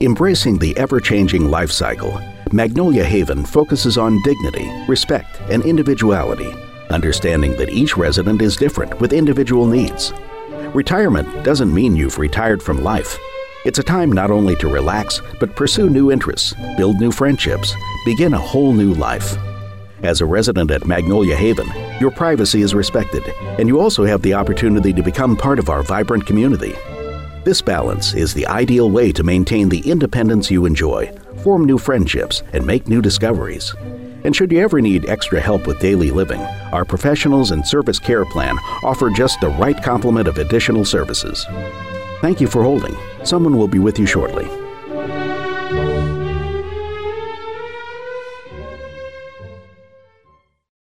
Embracing the ever-changing life cycle, Magnolia Haven focuses on dignity, respect, and individuality, understanding that each resident is different with individual needs. Retirement doesn't mean you've retired from life. It's a time not only to relax, but pursue new interests, build new friendships, begin a whole new life. As a resident at Magnolia Haven, your privacy is respected, and you also have the opportunity to become part of our vibrant community. This balance is the ideal way to maintain the independence you enjoy, form new friendships, and make new discoveries. And should you ever need extra help with daily living, our professionals and service care plan offer just the right complement of additional services. Thank you for holding. Someone will be with you shortly.